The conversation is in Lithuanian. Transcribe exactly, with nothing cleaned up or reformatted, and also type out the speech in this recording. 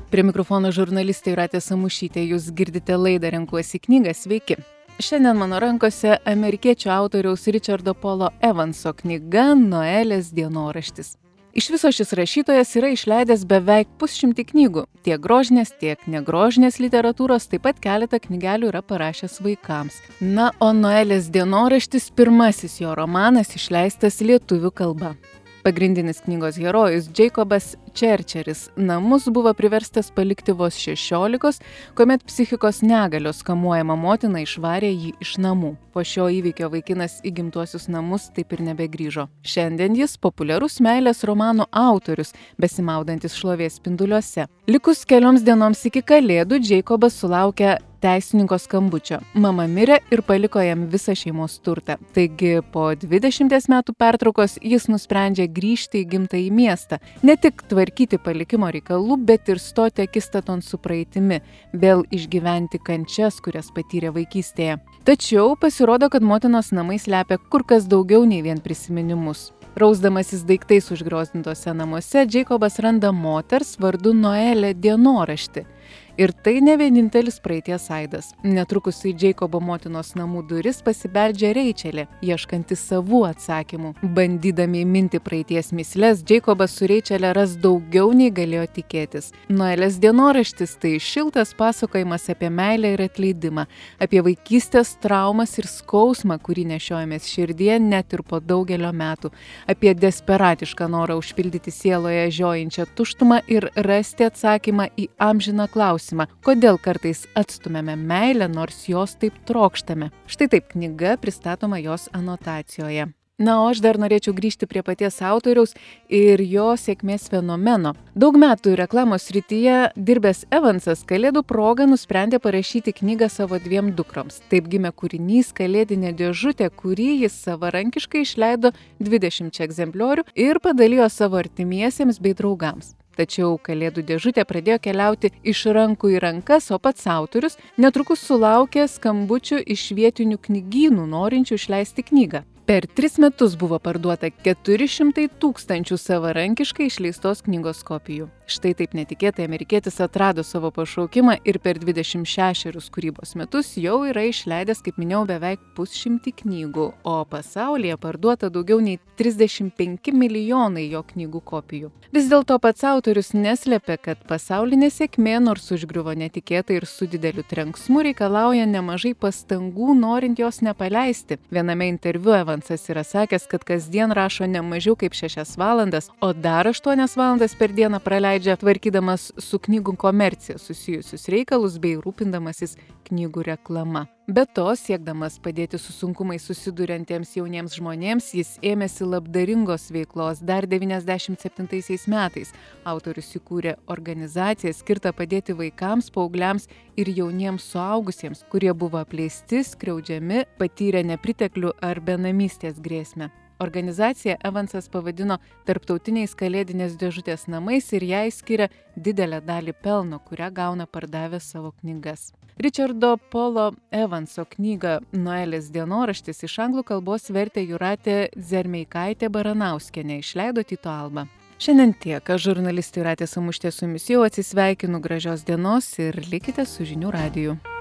Prie mikrofono žurnalistė Jūratė Samušytė. Jūs girdite laidą Renkuosi knygą. Sveiki. Šiandien mano rankose amerikiečių autoriaus Richardo Paulo Evanso knyga Noelės dienoraštis. Iš viso šis rašytojas yra išleidęs beveik pusšimtį knygų. Tiek grožinės, tiek negrožinės literatūros, taip pat keletą knygelių yra parašęs vaikams. Na, o Noelės dienoraštis pirmasis jo romanas išleistas lietuvių kalba. Pagrindinis knygos herojus Jacobas Čerčeris namus buvo priverstas palikti vos šešiolikos, kuomet psichikos negalios kamuojama motina išvarė jį iš namų. Po šio įvykio vaikinas į gimtuosius namus taip ir nebegrįžo. Šiandien jis populiarus meilės romanų autorius, besimaudantis šlovės spinduliuose. Likus kelioms dienoms iki kalėdų, Jacobas sulaukia teisininko skambučio. Mama mirė ir paliko jam visą šeimos turtą. Taigi po dvidešimties metų pertraukos jis nusprendžia grįžti į gimtąjį miestą. Ne tik tvarkyti palikimo reikalų, bet ir stoti akistaton su praeitimi, vėl išgyventi kančias, kurias patyrė vaikystėje. Tačiau pasirodo, kad motinos namai slepia kur kas daugiau nei vien prisiminimus. Rausdamasis daiktais užgriozdintose namuose, Jacobas randa moters vardu Noelė dienoraštį. Ir tai ne vienintelis praeities aidas. Netrukus į Jacobo motinos namų duris pasibeldžia Reičelė, ieškanti savų atsakymų. Bandydami įminti praeities mįsles, Jacobas su Reičelė ras daugiau nei galėjo tikėtis. Noelės dienoraštis tai šiltas pasakojimas apie meilę ir atleidimą, apie vaikystės traumas ir skausmą, kurį nešiojamės širdyje net ir po daugelio metų, apie desperatišką norą užpildyti sieloje žiojančią tuštumą ir rasti atsakymą į amžiną klausimą. Kodėl kartais atstumėme meilę, nors jos taip trokštame? Štai taip knyga pristatoma jos anotacijoje. Na, o aš dar norėčiau grįžti prie paties autoriaus ir jo sėkmės fenomeno. Daug metų reklamos srityje dirbęs Evansas kalėdų proga nusprendė parašyti knygą savo dviem dukroms. Taip gimė kūrinys Kalėdinė dėžutė, kurį jis savarankiškai išleido dvidešimt egzempliorių ir padalijo savo artimiesiems bei draugams. Tačiau Kalėdų dėžutė pradėjo keliauti iš rankų į rankas, o pats autorius netrukus sulaukė skambučių iš vietinių knygynų norinčių išleisti knygą. Per tris metus buvo parduota keturi šimtai tūkstančių savarankiškai išleistos knygos kopijų. Štai taip netikėtai amerikietis atrado savo pašaukimą ir per dvidešimt šešerius kūrybos metus jau yra išleidęs, kaip minėjau, beveik pusšimtį knygų, o pasaulyje parduota daugiau nei trisdešimt penki milijonai jo knygų kopijų. Vis dėlto pats autorius neslėpė, kad pasaulinė sėkmė, nors užgriuvo netikėtai ir su dideliu trenksmu, reikalauja nemažai pastangų, norint jos nepaleisti. Viename interviu Evansas yra sakęs, kad kasdien rašo ne mažiau kaip šešias valandas, o dar aštuonias valandas per dieną praleidžia tvarkydamas su knygų komercija susijusius reikalus bei rūpindamasis knygų reklama. Be to, siekdamas padėti su sunkumais susiduriantiems jauniems žmonėms, jis ėmėsi labdaringos veiklos dar devyniasdešimt septintaisiais metais. Autorius įkūrė organizaciją skirtą padėti vaikams, paaugliams ir jauniems suaugusiems, kurie buvo apleisti, skriaudžiami, patyrė nepriteklių ar benamystės grėsmę. Organizaciją Evansas pavadino tarptautiniais kalėdinės dėžutės namais ir jai skiria didelę dalį pelno, kurią gauna pardavęs savo knygas. Richardo Paulo Evanso knygą Noelės dienoraštis iš anglų kalbos vertė Jūratė Zermeikaitė Baranauskienė, išleido Tyto Alba. Šiandien tiek, aš žurnalistė Jūratė Samušytė su jumis jau atsisveikinu, gražios dienos ir likite su Žinių radiju.